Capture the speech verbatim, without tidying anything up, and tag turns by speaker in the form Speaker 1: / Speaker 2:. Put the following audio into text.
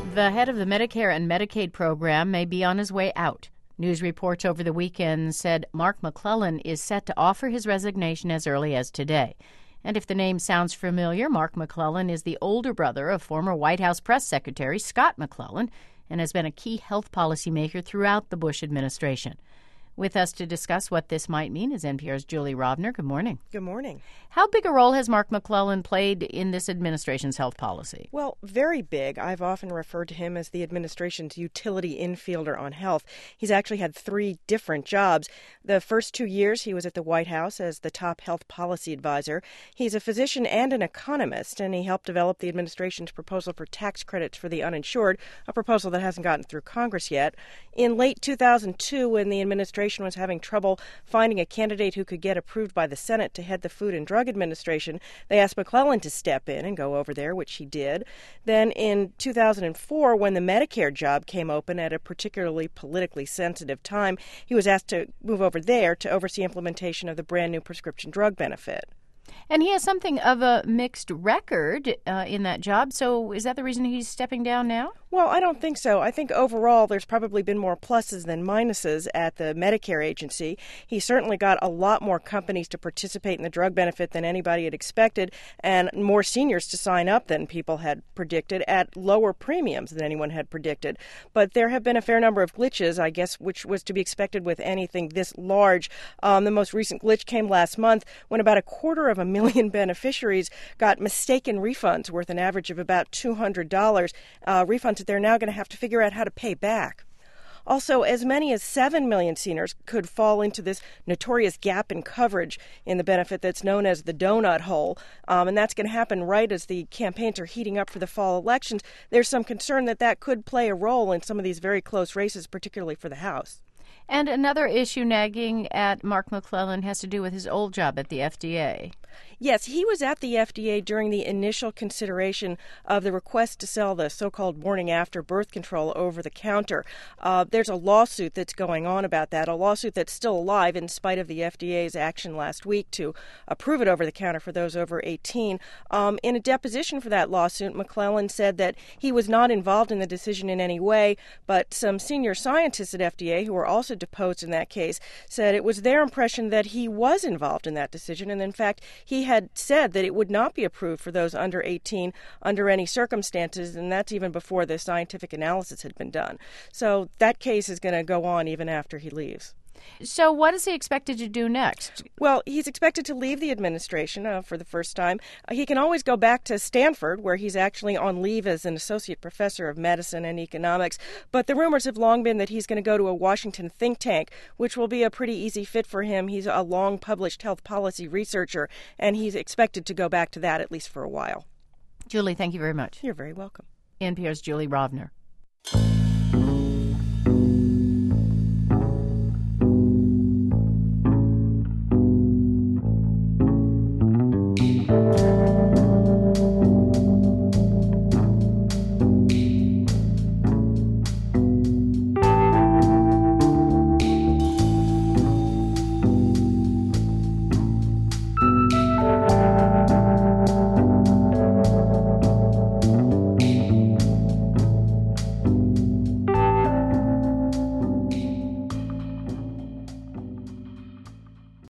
Speaker 1: The head of the Medicare and Medicaid program may be on his way out. News reports over the weekend said Mark McClellan is set to offer his resignation as early as today. And if the name sounds familiar, Mark McClellan is the older brother of former White House Press Secretary Scott McClellan and has been a key health policymaker throughout the Bush administration. With us to discuss what this might mean is N P R's Julie Rovner. Good morning.
Speaker 2: Good morning.
Speaker 1: How big a role has Mark McClellan played in this administration's health policy?
Speaker 2: Well, very big. I've often referred to him as the administration's utility infielder on health. He's actually had three different jobs. The first two years he was at the White House as the top health policy advisor. He's a physician and an economist, and he helped develop the administration's proposal for tax credits for the uninsured, a proposal that hasn't gotten through Congress yet. In late two thousand two, when the administration was having trouble finding a candidate who could get approved by the Senate to head the Food and Drug Administration, they asked McClellan to step in and go over there, which he did. Then in two thousand four, when the Medicare job came open at a particularly politically sensitive time, he was asked to move over there to oversee implementation of the brand new prescription drug benefit.
Speaker 1: And he has something of a mixed record uh, in that job, so is that the reason he's stepping down now?
Speaker 2: Well, I don't think so. I think overall there's probably been more pluses than minuses at the Medicare agency. He certainly got a lot more companies to participate in the drug benefit than anybody had expected, and more seniors to sign up than people had predicted at lower premiums than anyone had predicted. But there have been a fair number of glitches, I guess, which was to be expected with anything this large. Um, the most recent glitch came last month when about a quarter of a million beneficiaries got mistaken refunds worth an average of about two hundred dollars, uh, refunds that they're now going to have to figure out how to pay back. Also, as many as seven million seniors could fall into this notorious gap in coverage in the benefit that's known as the donut hole, um, and that's going to happen right as the campaigns are heating up for the fall elections. There's some concern that that could play a role in some of these very close races, particularly for the House.
Speaker 1: And another issue nagging at Mark McClellan has to do with his old job at the F D A.
Speaker 2: Yes, he was at the F D A during the initial consideration of the request to sell the so-called morning after birth control over the counter. Uh, there's a lawsuit that's going on about that, a lawsuit that's still alive in spite of the F D A's action last week to approve it over the counter for those over eighteen. Um, in a deposition for that lawsuit, McClellan said that he was not involved in the decision in any way, but some senior scientists at F D A who were also deposed in that case said it was their impression that he was involved in that decision, and in fact, he had said that it would not be approved for those under eighteen under any circumstances, and that's even before the scientific analysis had been done. So that case is going to go on even after he leaves.
Speaker 1: So what is he expected to do next?
Speaker 2: Well, he's expected to leave the administration uh, for the first time. Uh, he can always go back to Stanford, where he's actually on leave as an associate professor of medicine and economics. But the rumors have long been that he's going to go to a Washington think tank, which will be a pretty easy fit for him. He's a long-published health policy researcher, and he's expected to go back to that at least for a while.
Speaker 1: Julie, thank you very much.
Speaker 2: You're very welcome.
Speaker 1: N P R's Julie Rovner.